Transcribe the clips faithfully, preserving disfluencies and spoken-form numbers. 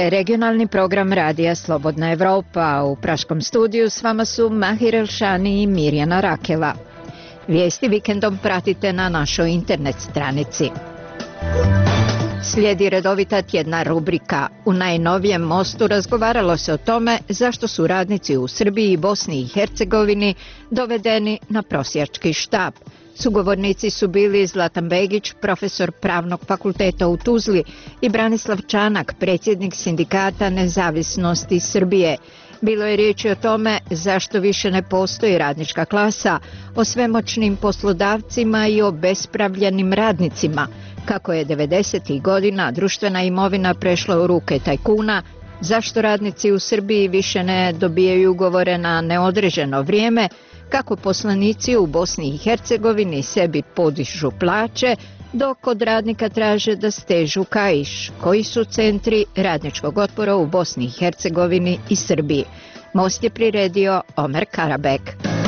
je regionalni program radija Slobodna Evropa. U praškom studiju s vama su Mahir Elšani i Mirjana Rakela. Vijesti vikendom pratite na našoj internet stranici. Slijedi redovita tjedna rubrika. U najnovijem Mostu razgovaralo se o tome zašto su radnici u Srbiji i Bosni i Hercegovini dovedeni na prosjački štap. Sugovornici su bili Zlatan Begić, profesor Pravnog fakulteta u Tuzli, i Branislav Čanak, predsjednik Sindikata Nezavisnosti Srbije. Bilo je riječi o tome zašto više ne postoji radnička klasa, o svemoćnim poslodavcima i o bespravljenim radnicima, kako je devedesetih godina društvena imovina prešla u ruke tajkuna, zašto radnici u Srbiji više ne dobijaju ugovore na neodređeno vrijeme, kako poslanici u Bosni i Hercegovini sebi podižu plaće, dok od radnika traže da stežu kaiš. Koji su centri radničkog otpora u Bosni i Hercegovini i Srbiji? Most je priredio Omer Karabek.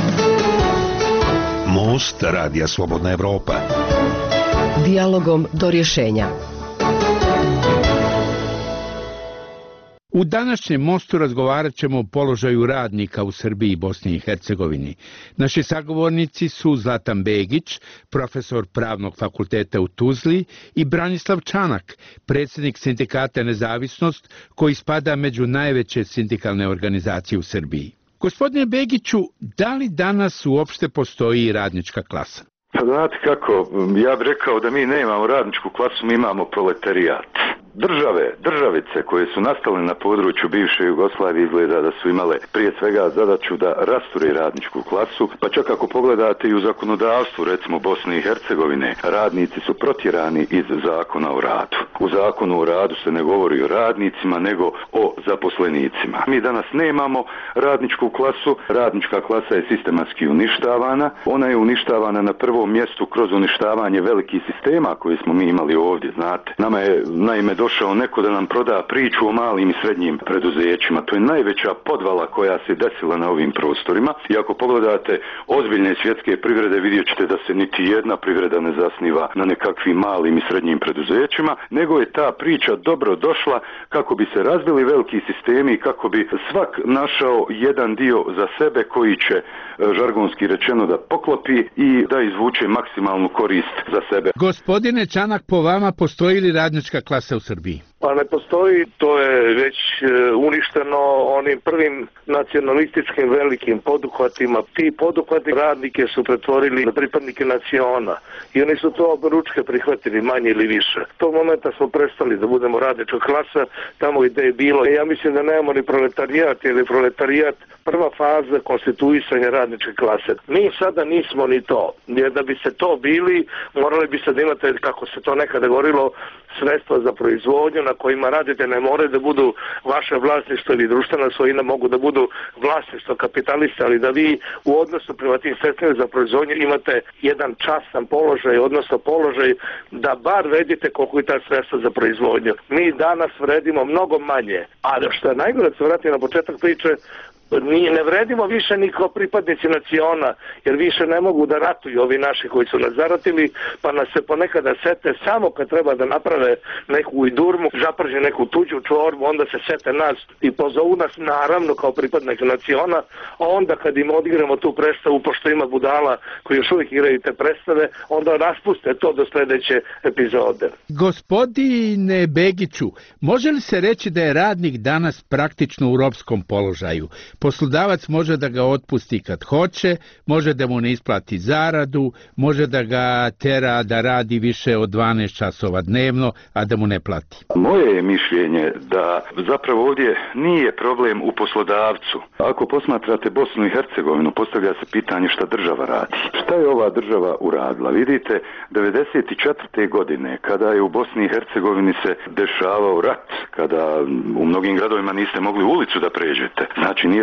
Most radija Slobodna Evropa. Dijalogom do rješenja. U današnjem Mostu razgovarat ćemo o položaju radnika u Srbiji i Bosni i Hercegovini. Naši sagovornici su Zlatan Begić, profesor Pravnog fakulteta u Tuzli, i Branislav Čanak, predsjednik Sindikata Nezavisnost, koji spada među najveće sindikalne organizacije u Srbiji. Gospodine Begiću, da li danas uopšte postoji radnička klasa? Pa znate kako, ja bih rekao da mi nemamo radničku klasu, mi imamo proletarijat. Države, državice koje su nastale na području bivše Jugoslavije izgleda da su imale prije svega zadaću da rasture radničku klasu, pa čak ako pogledate i u zakonodavstvu, recimo Bosne i Hercegovine, radnici su protjerani iz zakona o radu. U zakonu o radu se ne govori o radnicima, nego o zaposlenicima. Mi danas nemamo radničku klasu, radnička klasa je sistematski uništavana, ona je uništavana na prvom mjestu kroz uništavanje velikih sistema koje smo mi imali ovdje, znate. Nama je naime došao neko da nam proda priču o malim i srednjim preduzećima. To je najveća podvala koja se desila na ovim prostorima. I ako pogledate ozbiljne svjetske privrede, vidjet ćete da se niti jedna privreda ne zasniva na nekakvim malim i srednjim preduzećima, nego je ta priča dobro došla kako bi se razbili veliki sistemi i kako bi svak našao jedan dio za sebe koji će, žargonski rečeno, da poklopi i da izvuče maksimalnu korist za sebe. Gospodine Čanak, po vama postoji li radnička klasa u Srbiji? Pa ne postoji, to je već uništeno onim prvim nacionalističkim velikim poduhvatima. Ti poduhvati radnike su pretvorili na pripadnike naciona i oni su to oberučke prihvatili, manje ili više. Tog momenta smo prestali da budemo radnička klasa, tamo gdje je bilo. Ja mislim da nemamo ni proletarijat, jer je proletarijat prva faza konstituisanja radničke klase. Mi sada nismo ni to, jer da bi se to bili, morali bi sad imati, kako se to nekada govorilo, sredstva za proizvodnju na kojima radite ne moraju da budu vaše vlasništvo ili društvena svojina, mogu da budu vlasništvo kapitalista, ali da vi u odnosu prema tim sredstvima za proizvodnju imate jedan častan položaj, odnosno položaj da bar vredite koliko je ta sredstva za proizvodnju. Mi danas vredimo mnogo manje, ali što je najgore, da se vratim na početak priče, mi ne vredimo više ni kao pripadnici naciona, jer više ne mogu da ratuju ovi naši koji su nas zaratili, pa nas se ponekada sete samo kad treba da naprave neku idurmu, zaprže neku tuđu čorbu, onda se sete nas i pozovu nas naravno kao pripadnik naciona, a onda kad im odigramo tu predstavu, pošto ima budala koji još uvijek igraju te predstave, onda raspuste to do sljedeće epizode. Gospodine Begiću, može li se reći da je radnik danas praktično u ropskom položaju? Poslodavac može da ga otpusti kad hoće, može da mu ne isplati zaradu, može da ga tera da radi više od dvanaest časova dnevno, a da mu ne plati. Moje je mišljenje da zapravo ovdje nije problem u poslodavcu. Ako posmatrate Bosnu i Hercegovinu, postavlja se pitanje šta država radi. Šta je ova država uradila? Vidite, devedeset četvrte godine, kada je u Bosni i Hercegovini se dešavao rat, kada u mnogim gradovima niste mogli ulicu da pređete, znači nije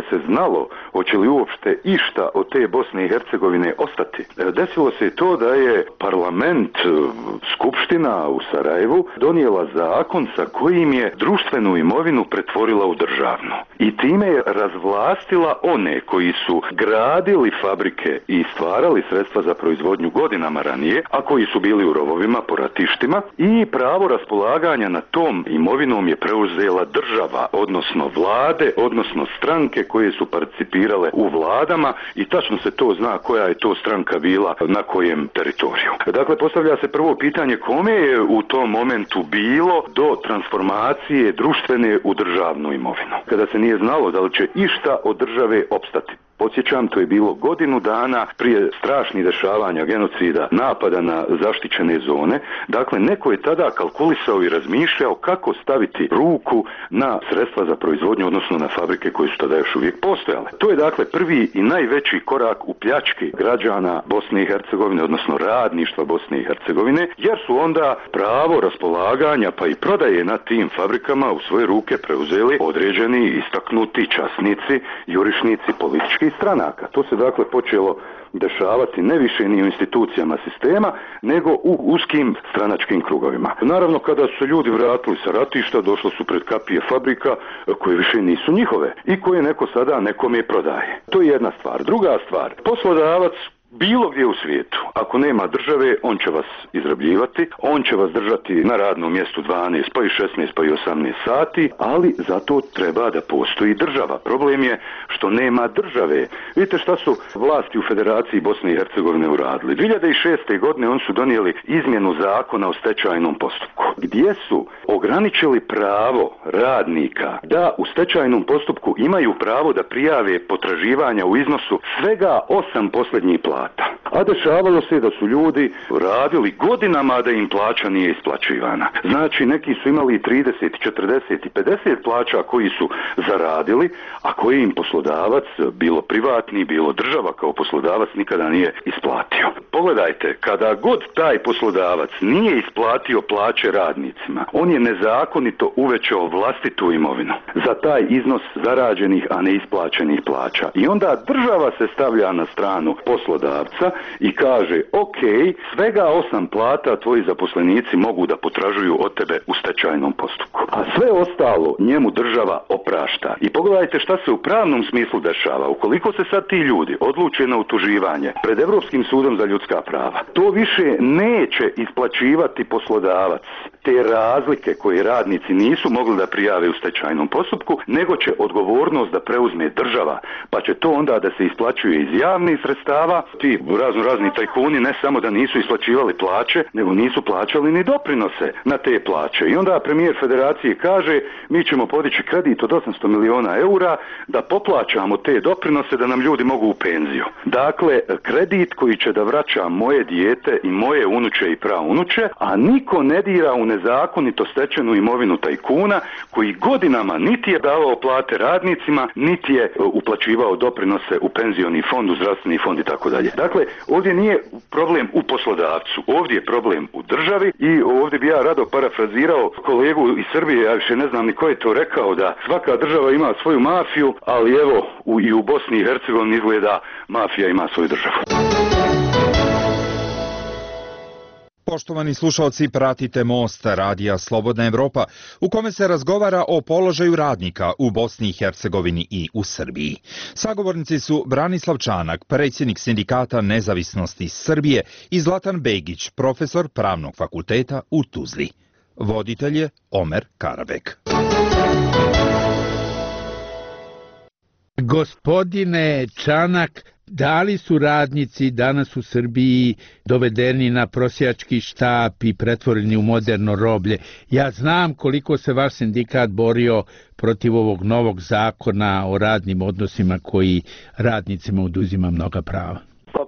nije se znalo hoće li uopšte išta od te Bosne i Hercegovine ostati. Desilo se to da je parlament, skupština u Sarajevu donijela zakon sa kojim je društvenu imovinu pretvorila u državnu. I time je razvlastila one koji su gradili fabrike i stvarali sredstva za proizvodnju godinama ranije, a koji su bili u rovovima po ratištima, i pravo raspolaganja na tom imovinom je preuzela država, odnosno vlade, odnosno stranke koje su participirale u vladama, i tačno se to zna koja je to stranka bila na kojem teritoriju. Dakle, postavlja se prvo pitanje kome je u tom momentu bilo do transformacije društvene u državnu imovinu, kada se nije znalo da li će išta od države opstati. Podsjećam, to je bilo godinu dana prije strašnih dešavanja, genocida, napada na zaštićene zone. Dakle, neko je tada kalkulisao i razmišljao kako staviti ruku na sredstva za proizvodnju, odnosno na fabrike koje su tada još uvijek postojale. To je dakle prvi i najveći korak u pljački građana Bosne i Hercegovine, odnosno radništva Bosne i Hercegovine, jer su onda pravo raspolaganja pa i prodaje na tim fabrikama u svoje ruke preuzeli određeni istaknuti časnici, jurišnici, politički stranaka. To se dakle počelo dešavati ne više ni u institucijama sistema, nego u uskim stranačkim krugovima. Naravno, kada su se ljudi vratili sa ratišta, došlo su pred kapije fabrika koje više nisu njihove i koje neko sada nekome prodaje. To je jedna stvar. Druga stvar, poslodavac bilo gdje u svijetu, ako nema države, on će vas izrabljivati, on će vas držati na radnom mjestu dvanaest, pa i šesnaest, pa i osamnaest sati, ali zato treba da postoji država. Problem je što nema države. Vidite šta su vlasti u Federaciji Bosne i Hercegovine uradili. dvije hiljade šeste. godine oni su donijeli izmjenu zakona o stečajnom postupku, gdje su ograničili pravo radnika da u stečajnom postupku imaju pravo da prijave potraživanja u iznosu svega osam posljednjih plata. A dešavalo se da su ljudi radili godinama da im plaća nije isplaćivana. Znači, neki su imali trideset, četrdeset i pedeset plaća koji su zaradili, a koji im poslodavac, bilo privatni, bilo država kao poslodavac, nikada nije isplatio. Pogledajte, kada god taj poslodavac nije isplatio plaće radnicima, on je nezakonito uvećao vlastitu imovinu za taj iznos zarađenih, a neisplaćenih plaća. I onda država se stavlja na stranu poslodavca i kaže, ok, svega osam plata tvoji zaposlenici mogu da potražuju od tebe u stečajnom postupku. A sve ostalo njemu država oprašta. I pogledajte šta se u pravnom smislu dešava. Ukoliko se sad ti ljudi odluče na utuživanje pred Europskim sudom za ljudska prava, to više neće isplaćivati poslodavac te razlike koje radnici nisu mogli da prijave u stečajnom postupku, nego će odgovornost da preuzme država, pa će to onda da se isplaćuje iz javnih sredstava. Ti razno razni tajkuni ne samo da nisu isplaćivali plaće, nego nisu plaćali ni doprinose na te plaće. I onda premijer federacije kaže, mi ćemo podići kredit od osamsto miliona eura da poplaćamo te doprinose da nam ljudi mogu u penziju. Dakle, kredit koji će da vraća moje dijete i moje unuče i praunuče, a niko ne dira u nezakonito stečenu imovinu tajkuna koji godinama niti je davao plate radnicima, niti je uplaćivao doprinose u penzioni fond, u zdravstveni fond i tako dalje. Dakle, ovdje nije problem u poslodavcu, ovdje je problem u državi i ovdje bi ja rado parafrazirao kolegu iz Srbije, ja više ne znam ni ko je to rekao, da svaka država ima svoju mafiju, ali evo u, i u Bosni i Hercegovini izgleda mafija ima svoju državu. Poštovani slušalci, pratite Most, radija Slobodna Evropa, u kome se razgovara o položaju radnika u Bosni i Hercegovini i u Srbiji. Sagovornici su Branislav Čanak, predsjednik Sindikata nezavisnosti Srbije, i Zlatan Begić, profesor Pravnog fakulteta u Tuzli. Voditelj je Omer Karabek. Gospodine Čanak, da li su radnici danas u Srbiji dovedeni na prosjački štap i pretvoreni u moderno roblje? Ja znam koliko se vaš sindikat borio protiv ovog novog zakona o radnim odnosima koji radnicima oduzima mnoga prava. Pa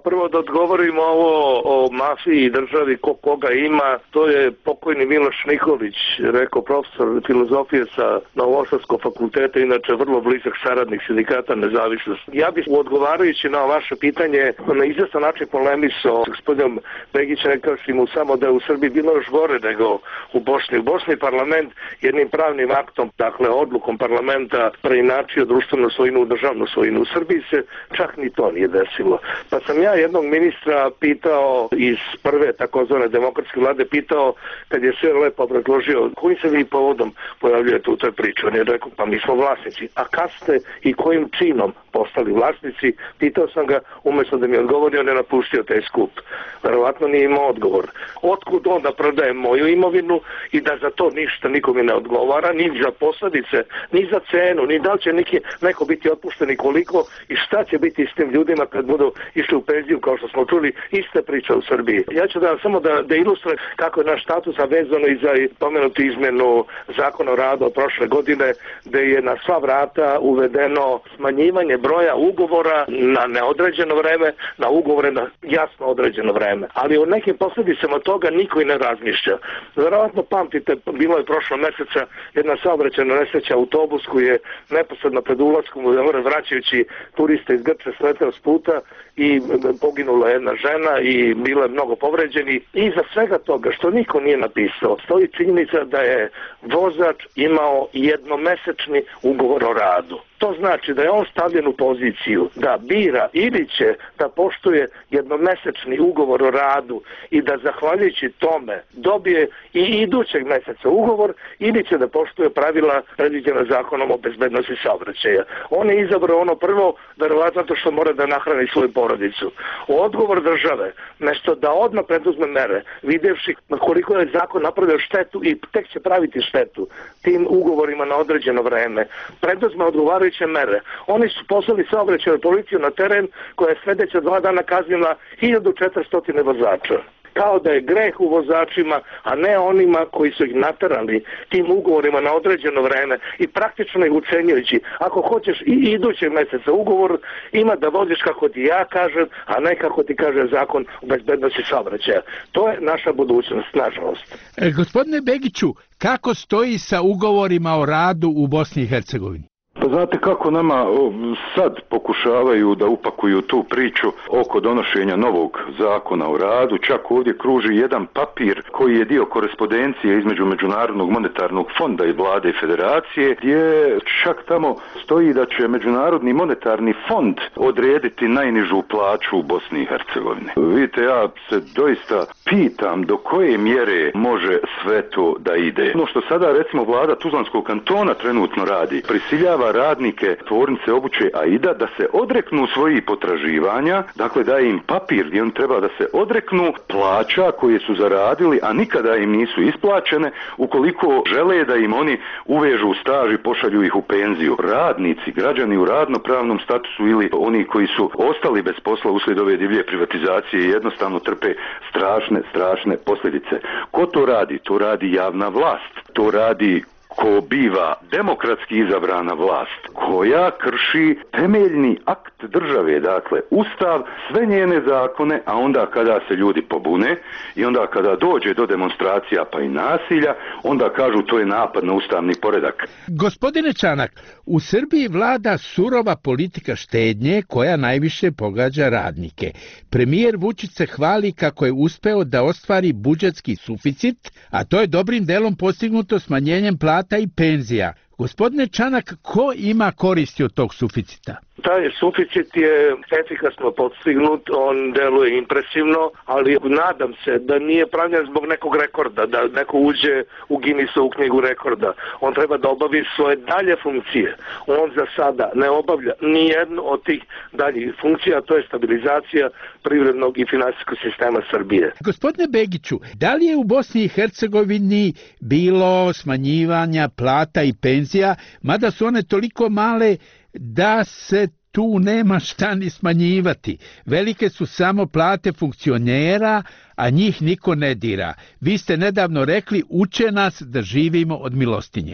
prvo da odgovorimo ovo o mafiji i državi, ko koga ima. To je pokojni Miloš Nikolić, rekao profesor filozofije sa Novosadskog fakulteta, inače vrlo blizak saradnik sindikata Nezavisnost. Ja bih odgovarajući na vaše pitanje na izvestan način polemisao s gospodinom Begićem, rekao što mu samo da je u Srbiji bilo još gore nego u Bosni. U Bosni parlament jednim pravnim aktom, dakle odlukom parlamenta, preinačio društvenu svojinu u državnu svojinu. U Srbiji se čak ni to nije desilo. Pa sam ja jednog ministra pitao iz prve takozvane demokratske vlade, pitao kad je sve lepo obrazložio kojim se vi povodom pojavljujete u toj priči. On je rekao, pa mi smo vlasnici. A kad ste i kojim činom postali vlasnici? Pitao sam ga, umjesto da mi odgovori, on je napustio taj skup. Verovatno nije imao odgovor. Otkud onda prodajem moju imovinu i da za to ništa nikome ne odgovara, ni za posljedice, ni za cenu, ni da li će neki, neko biti otpušten i koliko i šta će biti s tim ljudima kad budu išli u penziju, kao što smo čuli, iste priča u Srbiji. Ja ću da samo da, da ilustrujem kako je naš status vezano i za pomenutu izmenu zakona o radu od prošle godine, gde je na sva vrata uvedeno smanjivanje broja ugovora na neodređeno vreme, na ugovore na jasno određeno vreme. Ali o nekim posljedicama toga niko i ne razmišlja. Verovatno pamtite, bilo je prošlo meseca jedna saobraćajna nesreća, autobus koji je neposredno pred ulaskom u more vraćajući turiste iz Grče sleteo s puta i poginula jedna žena i bilo je mnogo povređeni. I za svega toga što niko nije napisao stoji činjenica da je vozač imao jednomesečni ugovor o radu. To znači da je on stavljen u poziciju da bira ili će da poštuje jednomesečni ugovor o radu i da zahvaljujući tome dobije i idućeg meseca ugovor ili će da poštuje pravila predviđena zakonom o bezbednosti saobraćaja. On je izabrao ono prvo, verovatno zato što mora da nahrani svoju porodicu. Odgovor države, nešto da odmah preduzme mere, videvši koliko je zakon napravio štetu i tek će praviti štetu tim ugovorima na određeno vreme, preduzme odgovarajuće mere. Oni su poslali saobraćajnu policiju na teren koja je sledeća dva dana kaznila hiljadu četiristo vozača. Kao da je greh u vozačima, a ne onima koji su ih naterali tim ugovorima na određeno vreme i praktično ih ucenjujući. Ako hoćeš i idućeg meseca ugovor, ima da voziš kako ti ja kažem, a ne kako ti kaže zakon o bezbednosti saobraćaja. To je naša budućnost, nažalost. E, gospodine Begiću, kako stoji sa ugovorima o radu u Bosni i Hercegovini? Pa znate kako nama sad pokušavaju da upakuju tu priču oko donošenja novog zakona o radu, čak ovdje kruži jedan papir koji je dio korespondencije između Međunarodnog monetarnog fonda i vlade i federacije, gdje čak tamo stoji da će Međunarodni monetarni fond odrediti najnižu plaću u Bosni i Hercegovini. Vidite, ja se doista pitam do koje mjere može sve to da ide. Ono što sada recimo vlada Tuzlanskog kantona trenutno radi, prisiljava radnike tvornice obuće Aida da se odreknu svojih potraživanja, dakle daje im papir gdje on treba da se odreknu plaća koje su zaradili, a nikada im nisu isplaćene, ukoliko žele da im oni uvežu u staž i pošalju ih u penziju. Radnici, građani u radnopravnom statusu ili oni koji su ostali bez posla uslijed ove divlje privatizacije jednostavno trpe strašne, strašne posljedice. Ko to radi? To radi javna vlast. To radi ko biva demokratski izabrana vlast, koja krši temeljni akt države, dakle Ustav, sve njene zakone, a onda kada se ljudi pobune i onda kada dođe do demonstracija pa i nasilja, onda kažu to je napad na ustavni poredak. Gospodine Čanak, u Srbiji vlada surova politika štednje koja najviše pogađa radnike. Premijer Vučić se hvali kako je uspeo da ostvari budžetski suficit, a to je dobrim delom postignuto smanjenjem plata i penzija. Gospodine Čanak, ko ima koristi od tog suficita? Taj suficit je efikasno postignut, on deluje impresivno, ali nadam se da nije pravljen zbog nekog rekorda, da neko uđe u Guinnessovu knjigu rekorda. On treba da obavi svoje dalje funkcije. On za sada ne obavlja ni jednu od tih daljih funkcija, to je stabilizacija privrednog i finansijskog sistema Srbije. Gospodine Begiću, da li je u Bosni i Hercegovini bilo smanjivanja plata i penzija, mada su one toliko male da se tu nema šta ni smanjivati. Velike su samo plate funkcionera, a njih niko ne dira. Vi ste nedavno rekli, uče nas da živimo od milostinje. Pa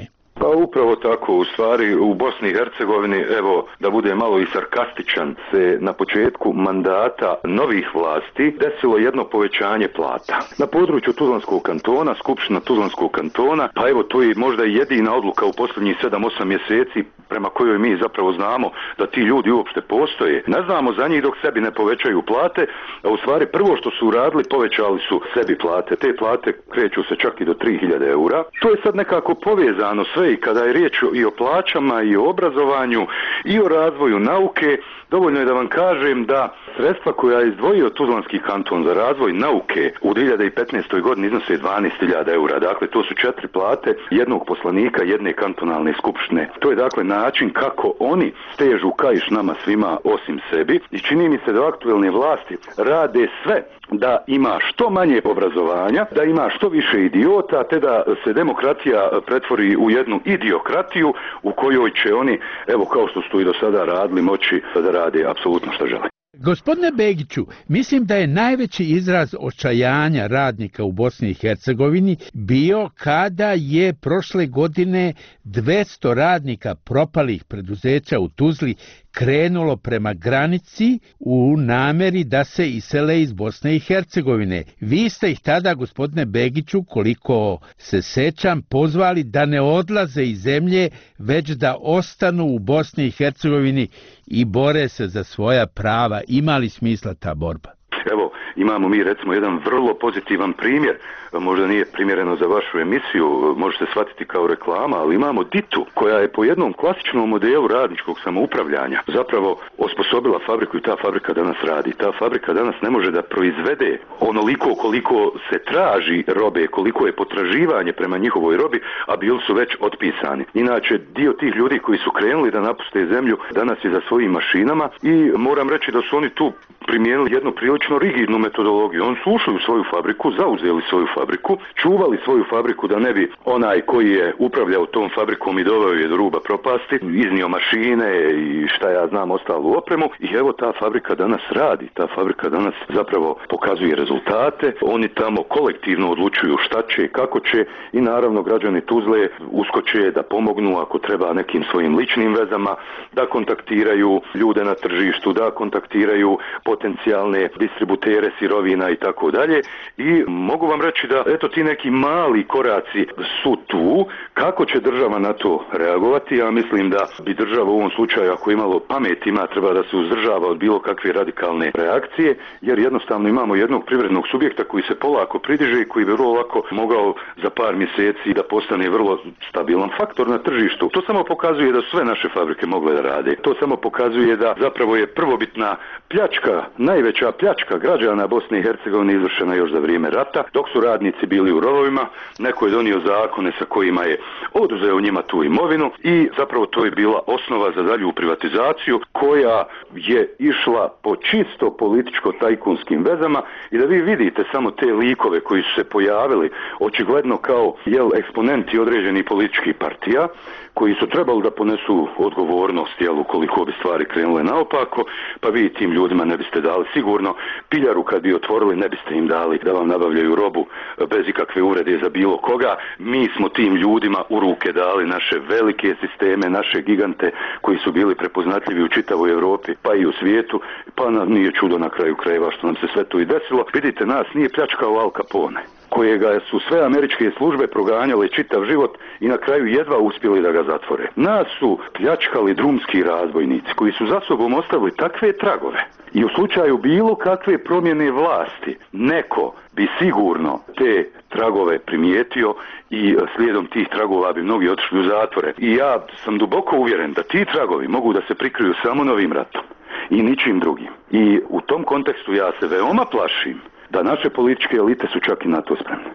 upravo tako, u stvari u Bosni i Hercegovini, evo da bude malo i sarkastičan, se na početku mandata novih vlasti desilo jedno povećanje plata. Na području Tuzlanskog kantona, Skupština Tuzlanskog kantona, pa evo to je možda jedina odluka u posljednjih sedam osam mjeseci prema kojoj mi zapravo znamo da ti ljudi uopšte postoje. Ne znamo za njih dok sebi ne povećaju plate, a u stvari prvo što su uradili, povećali su sebi plate. Te plate kreću se čak i do tri hiljade eura. To je sad nekako povezano sve i kada je riječ i o plaćama i o obrazovanju i o razvoju nauke. Dovoljno je da vam kažem da sredstva koja je izdvojio Tuzlanski kanton za razvoj nauke u dvije hiljade petnaestoj godini iznose dvanaest hiljada eura. Dakle, to su četiri plate jednog poslanika jedne kantonalne skupštine. To je dakle način kako oni stežu kaiš nama svima osim sebi i čini mi se da aktuelne vlasti rade sve da ima što manje obrazovanja, da ima što više idiota, te da se demokratija pretvori u jednu idiokratiju u kojoj će oni, evo kao što su i do sada radili, moći da rade apsolutno što žele. Gospodine Begiću, mislim da je najveći izraz očajanja radnika u Bosni i Hercegovini bio kada je prošle godine dvjesto radnika propalih preduzeća u Tuzli krenulo prema granici u nameri da se isele iz Bosne i Hercegovine. Vi ste ih tada, gospodine Begiću, koliko se sećam, pozvali da ne odlaze iz zemlje, već da ostanu u Bosni i Hercegovini i bore se za svoja prava. Ima li smisla ta borba? Evo, imamo mi recimo jedan vrlo pozitivan primjer, možda nije primjereno za vašu emisiju, može se shvatiti kao reklama, ali imamo Ditu koja je po jednom klasičnom modelu radničkog samoupravljanja zapravo osposobila fabriku i ta fabrika danas radi. Ta fabrika danas ne može da proizvede onoliko koliko se traži robe, koliko je potraživanje prema njihovoj robi, a bili su već otpisani. Inače, dio tih ljudi koji su krenuli da napuste zemlju danas je za svojim mašinama i moram reći da su oni tu primijenili jednu prilično rigidnu metodologiju. Oni su ušli u svoju fabriku, zauzeli svoju fabriku, čuvali svoju fabriku da ne bi onaj koji je upravljao tom fabrikom i doveo je do ruba propasti, iznio mašine i šta ja znam ostalu opremu i evo ta fabrika danas radi, ta fabrika danas zapravo pokazuje rezultate, oni tamo kolektivno odlučuju šta će, kako će i naravno građani Tuzle uskoče da pomognu ako treba nekim svojim ličnim vezama, da kontaktiraju ljude na tržištu, da kontaktiraju potencijalne distributere sirovina i tako dalje i mogu vam reći da eto ti neki mali koraci su tu. Kako će država na to reagovati? Ja mislim da bi država u ovom slučaju ako imalo pamet ima treba da se uzdržava od bilo kakve radikalne reakcije jer jednostavno imamo jednog privrednog subjekta koji se polako pridiže i koji bi vrlo lako mogao za par mjeseci da postane vrlo stabilan faktor na tržištu. To samo pokazuje da sve naše fabrike mogle da rade. To samo pokazuje da zapravo je prvobitna pljačka, najveća pljačka građana Bosne i Hercegovine izvršena još za vrijeme rata, dok su radnici bili u rovovima, neko je donio zakone sa kojima je oduzeo njima tu imovinu i zapravo to je bila osnova za dalju privatizaciju koja je išla po čisto političko-tajkunskim vezama i da vi vidite samo te likove koji su se pojavili očigledno kao jel eksponenti određenih političkih partija koji su trebali da ponesu odgovornost jel ukoliko bi stvari krenule naopako, pa vi tim ljudima ne biste dali sigurno piljaru kad bi otvorili, ne biste im dali da vam nabavljaju robu bez ikakve uvrede za bilo koga. Mi smo tim ljudima u ruke dali naše velike sisteme, naše gigante koji su bili prepoznatljivi u čitavoj Europi pa i u svijetu, pa nam nije čudo na kraju krajeva što nam se sve to i desilo. Vidite, nas nije pljačkao Al Capone, kojega su sve američke službe proganjale čitav život i na kraju jedva uspjeli da ga zatvore. Nas su pljačkali drumski razbojnici koji su za sobom ostavili takve tragove i u slučaju bilo kakve promjene vlasti neko bi sigurno te tragove primijetio i slijedom tih tragova bi mnogi otišli u zatvore. I ja sam duboko uvjeren da ti tragovi mogu da se prikriju samo novim ratom i ničim drugim. I u tom kontekstu ja se veoma plašim da naše političke elite su čak i na to spremne.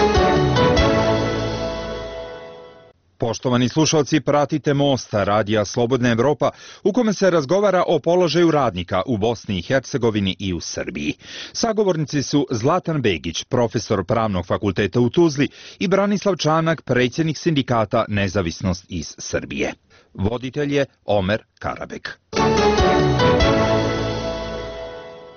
Poštovani slušalci, pratite Most, radija Slobodna Evropa, u kome se razgovara o položaju radnika u Bosni i Hercegovini i u Srbiji. Sagovornici su Zlatan Begić, profesor Pravnog fakulteta u Tuzli i Branislav Čanak, predsjednik sindikata Nezavisnost iz Srbije. Voditelj je Omer Karabek.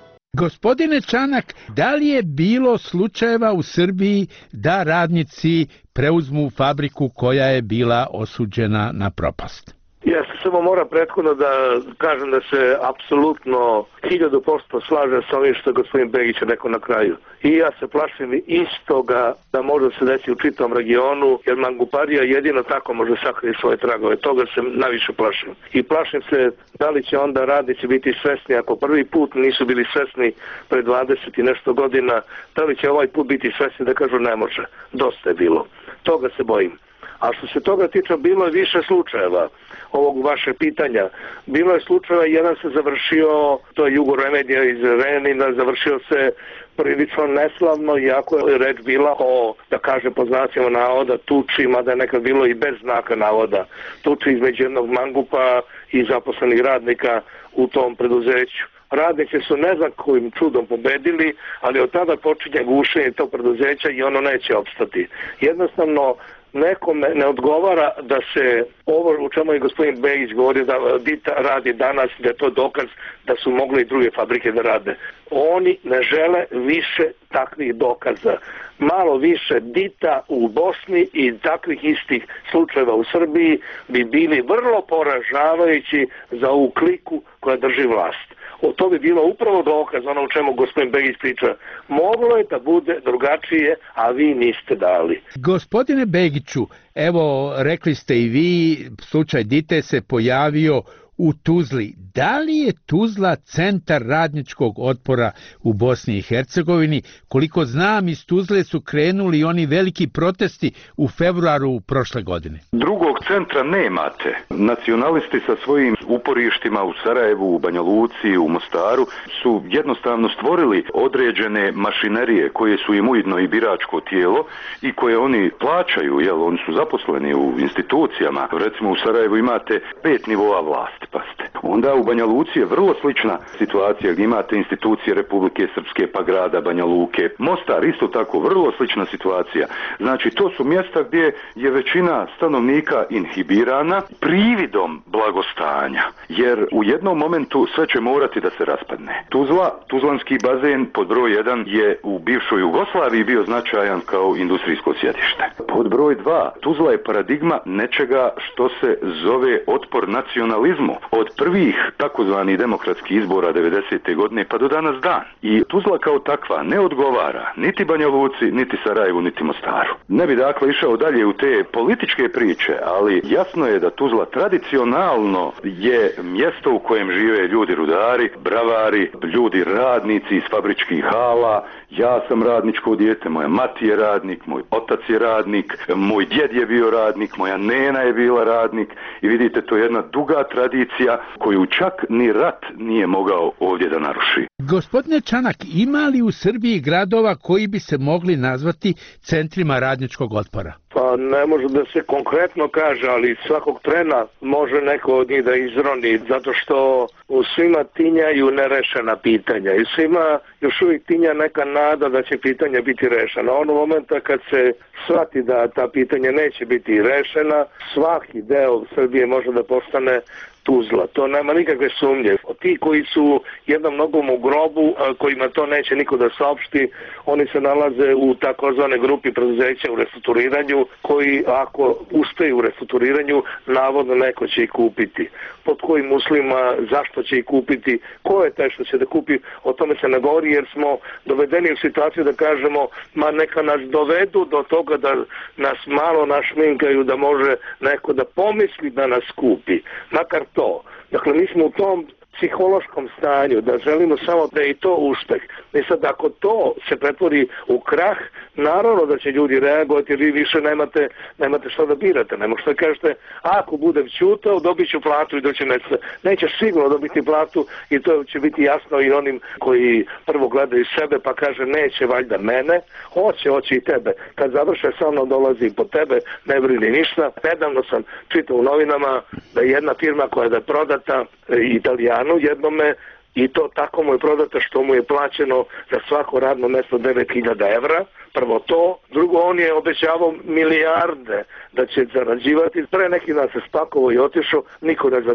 Gospodine Čanak, da li je bilo slučajeva u Srbiji da radnici preuzmu fabriku koja je bila osuđena na propast? Ja se samo moram prethodno da kažem da se apsolutno hiljadu posto slažem sa ovim što je gospodin Begić rekao na kraju. I ja se plašim istoga da može se desiti u čitavom regionu, jer manguparija jedino tako može sakriti svoje tragove. Toga se najviše plašim. I plašim se da li će onda radnici biti svesni, ako prvi put nisu bili svesni pre dvadeset i nešto godina, da li će ovaj put biti svesni da kažu ne može. Dosta je bilo. Toga se bojim. A što se toga tiče, bilo je više slučajeva ovog vaše pitanja. Bilo je slučajeva, jedan se završio, to je Jugo Remedija iz Renina, završio se prilično neslavno, iako je reč bila o, da kaže po znacima navoda, tuči, mada je nekad bilo i bez znaka navoda, tuči između jednog mangupa i zaposlenih radnika u tom preduzeću. Radnici su ne znam kojim čudom pobedili, ali od tada počinje gušenje tog preduzeća i ono neće opstati. Jednostavno, nekome ne odgovara da se ovo u čemu je gospodin Begić govorio da Dita radi danas, da je to dokaz da su mogli i druge fabrike da rade. Oni ne žele više takvih dokaza. Malo više Dita u Bosni i takvih istih slučajeva u Srbiji bi bili vrlo poražavajući za ovu kliku koja drži vlast. O to bi bilo upravo dokaz, ono o čemu gospodin Begić priča. Moglo je da bude drugačije, a vi niste dali. Gospodine Begiću, evo rekli ste i vi, slučaj Dite se pojavio u Tuzli. Da li je Tuzla centar radničkog otpora u Bosni i Hercegovini? Koliko znam, iz Tuzle su krenuli oni veliki protesti u februaru prošle godine. Drugog centra nemate. Nacionalisti sa svojim uporištima u Sarajevu, u Banja Luci, u Mostaru su jednostavno stvorili određene mašinerije koje su im ujedno i biračko tijelo i koje oni plaćaju, jel, oni su zaposleni u institucijama. Recimo u Sarajevu imate pet nivoa vlasti. Paste. Onda u Banja Luci je vrlo slična situacija gdje imate institucije Republike Srpske pa grada Banja Luke. Mostar isto tako, vrlo slična situacija. Znači to su mjesta gdje je većina stanovnika inhibirana prividom blagostanja. Jer u jednom momentu sve će morati da se raspadne. Tuzla, Tuzlanski bazen pod broj jedan je u bivšoj Jugoslaviji bio značajan kao industrijsko sjedište. Pod broj dva, Tuzla je paradigma nečega što se zove otpor nacionalizmu. Od prvih takozvanih demokratskih izbora devedesete godine pa do danas dan. I Tuzla kao takva ne odgovara niti Banja Luci, niti Sarajevu, niti Mostaru. Ne bi dakle išao dalje u te političke priče, ali jasno je da Tuzla tradicionalno je mjesto u kojem žive ljudi rudari, bravari, ljudi radnici iz fabričkih hala. Ja sam radničko dijete, moja mati je radnik, moj otac je radnik, moj djed je bio radnik, moja nena je bila radnik i vidite, to je jedna duga tradicija koju čak ni rat nije mogao ovdje da naruši. Gospodine Čanak, ima li u Srbiji gradova koji bi se mogli nazvati centrima radničkog otpora? Pa ne može da se konkretno kaže, ali svakog trena može neko od njih da izroni, zato što u svima tinjaju nerešena pitanja i svima još uvijek tinja neka nada da će pitanja biti rešena. Ono momenta kad se shvati da ta pitanja neće biti rešena, svaki deo Srbije može da postane Tuzla. To nema nikakve sumnje. Ti koji su jednom nogom u grobu, kojima to neće niko da saopšti, oni se nalaze u takozvane grupi preduzeća u restrukturiranju, koji ako uspeju u restrukturiranju, navodno neko će ih kupiti. Pod kojim uslovima, zašto će ih kupiti, ko je taj što će da kupi, o tome se ne govori, jer smo dovedeni u situaciju da kažemo, ma neka nas dovedu do toga da nas malo našminkaju, da može neko da pomisli da nas kupi. Makar to. Dakle, mi smo u tom psihološkom stanju, da želimo samo da je i to uspeh. I sad, ako to se pretvori u krah, naravno da će ljudi reagovati, jer vi više nemate, nemate što da birate. Ne možete da kažete, ako budem ćutao, dobit ću platu i doći mjeseca. Neće sigurno dobiti platu i to će biti jasno i onim koji prvo gledaju sebe pa kaže, neće valjda mene, hoće, hoće i tebe. Kad završe sa mnom dolazi po tebe, ne brini ništa. Nedavno sam čitao u novinama da je jedna firma koja je da prodata Italijanu jednome, i to tako mu je prodata što mu je plaćeno za svako radno mjesto devet hiljada evra. Prvo to, drugo, on je obećavao milijarde da će zarađivati. Pre neki dan se spakovao i otišao, niko ne zna gde je.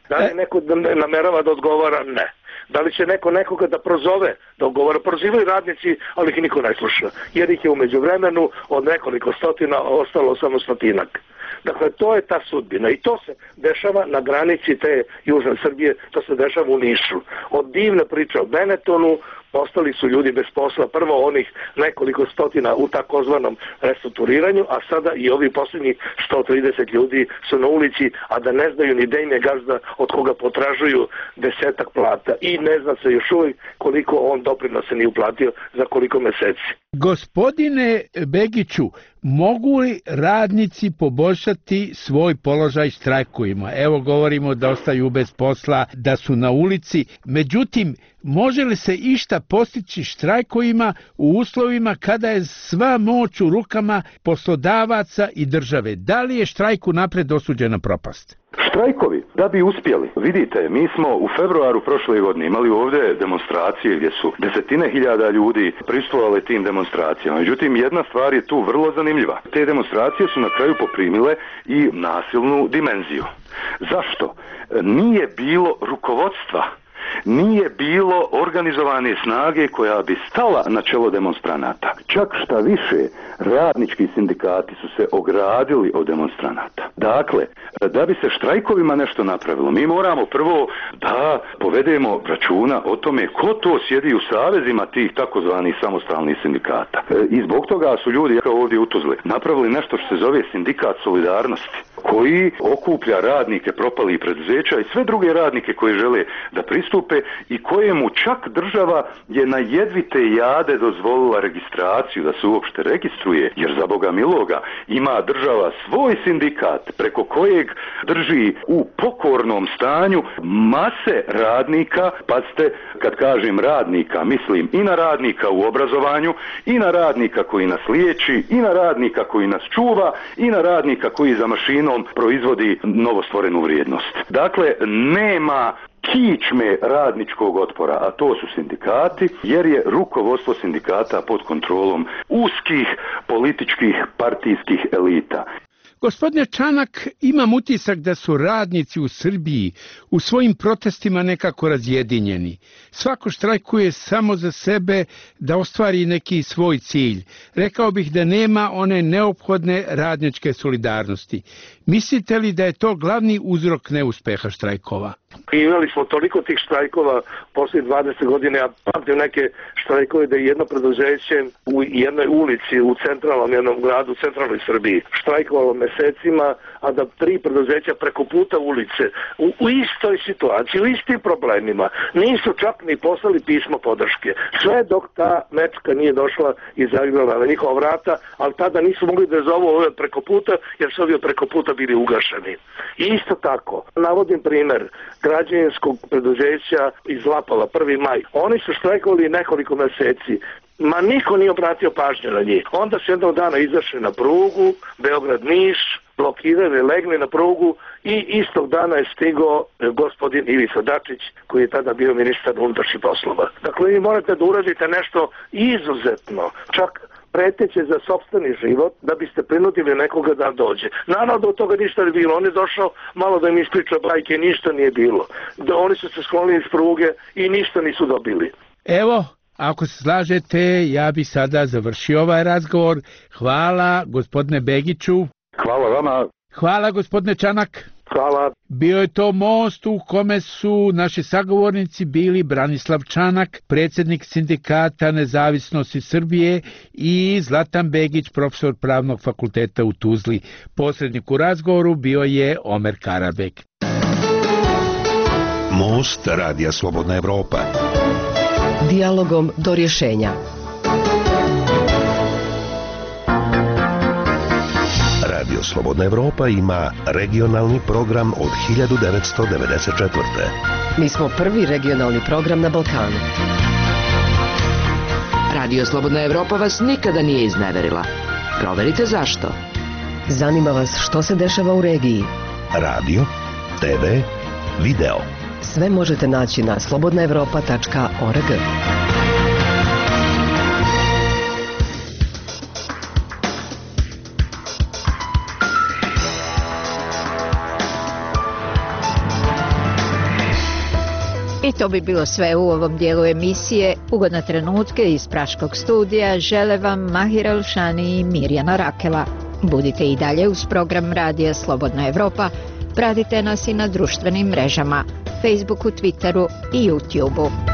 Da li neko namerava da odgovara? Ne. Da li će neko nekoga da prozove, da odgovara? Prozivaju radnici, ali ih niko ne sluša, jer ih je u međuvremenu od nekoliko stotina ostalo samo stotinak. Dakle, to je ta sudbina i to se dešava na granici te Južne Srbije, to se dešava u Nišu. Od divne priče o Benetonu ostali su ljudi bez posla, prvo onih nekoliko stotina u takozvanom restrukturiranju, a sada i ovi posljednjih sto trideset ljudi su na ulici, a da ne znaju ni dejne gazda od koga potražuju desetak plata i ne zna se još uvijek koliko on doprinose nije uplatio za koliko meseci. Gospodine Begiću, mogu li radnici poboljšati svoj položaj štrajkovima? Evo govorimo da ostaju bez posla, da su na ulici. Međutim, može li se išta postići štrajkovima u uslovima kada je sva moć u rukama poslodavaca i države? Da li je štrajku napred osuđena propast? Štrajkovi, da bi uspjeli. Vidite, mi smo u februaru prošle godine imali ovdje demonstracije gdje su desetine hiljada ljudi prisustvovali tim demonstracijama. Međutim, jedna stvar je tu vrlo zanimljiva. Te demonstracije su na kraju poprimile i nasilnu dimenziju. Zašto? Nije bilo rukovodstva. Nije bilo organizovane snage koja bi stala na čelo demonstranata. Čak šta više, radnički sindikati su se ogradili od demonstranata. Dakle, da bi se štrajkovima nešto napravilo, mi moramo prvo da povedemo računa o tome ko to sjedi u savezima tih takozvanih samostalnih sindikata. I zbog toga su ljudi, kao ovdje u Tuzli, napravili nešto što se zove sindikat solidarnosti, koji okuplja radnike propalih preduzeća i sve druge radnike koji žele da pristupe i kojemu čak država je na jedvite jade dozvolila registraciju, da se uopšte registruje, jer za Boga miloga ima država svoj sindikat preko kojeg drži u pokornom stanju mase radnika. Pazite, kad kažem radnika, mislim i na radnika u obrazovanju, i na radnika koji nas liječi, i na radnika koji nas čuva, i na radnika koji za mašinom proizvodi novostvorenu vrijednost. Dakle, nema kičme radničkog otpora, a to su sindikati, jer je rukovodstvo sindikata pod kontrolom uskih političkih partijskih elita. Gospodine Čanak, imam utisak da su radnici u Srbiji u svojim protestima nekako razjedinjeni. Svako štrajkuje samo za sebe da ostvari neki svoj cilj. Rekao bih da nema one neophodne radničke solidarnosti. Mislite li da je to glavni uzrok neuspeha štrajkova? Imali smo toliko tih štrajkova poslije dvadeset godina, ja pamtim neke štrajkove da je jedno preduzeće u jednoj ulici u centralnom jednom gradu u centralnoj Srbiji štrajkovalo mesecima, a da tri preduzeća preko puta ulice u, u istoj situaciji, u istim problemima nisu čak ni poslali pismo podrške. Sve dok ta mečka nije došla i zagrala na njihova vrata, ali tada nisu mogli da zovu ove preko puta jer su ovi preko puta bili ugašeni. I isto tako, navodim primjer građevinskog preduzeća iz Lapala, prvi maj. Oni su štrajkovali nekoliko meseci. Ma niko nije obratio pažnju na njih. Onda su jednog dana izašli na prugu, Beograd-Niš, blokirali, legli na prugu i istog dana je stigao gospodin Ivica Dačić, koji je tada bio ministar unutrašnjih poslova. Dakle, vi morate da uradite nešto izuzetno, čak preteće za sopstveni život, da biste prinudili nekoga da dođe. Naravno da od toga ništa ne bilo. On je došao malo da im ispriča bajke, ništa nije bilo. Da oni su se sklonili iz pruge i ništa nisu dobili. Evo, ako se slažete, ja bi sada završio ovaj razgovor. Hvala gospodine Begiću. Hvala vama. Hvala gospodine Čanak. Hvala. Bio je to most u kome su naši sagovornici bili Branislav Čanak, predsjednik Sindikata Nezavisnosti Srbije, i Zlatan Begić, profesor Pravnog fakulteta u Tuzli. Posrednik u razgovoru bio je Omer Karabek. Most Radija Slobodna Evropa. Dijalogom do rješenja. Radio Slobodna Evropa ima regionalni program od hiljadu devetsto devedeset četvrte. Mi smo prvi regionalni program na Balkanu. Radio Slobodna Evropa vas nikada nije izneverila. Proverite zašto. Zanima vas što se dešava u regiji. Radio, te ve, video. Sve možete naći na slobodna evropa tačka org. I to bi bilo sve u ovom dijelu emisije. Ugodne trenutke iz Praškog studija žele vam Mahir Elšani i Mirjana Rakela. Budite i dalje uz program Radija Slobodna Evropa. Pratite nas i na društvenim mrežama, Facebooku, Twitteru i YouTubeu.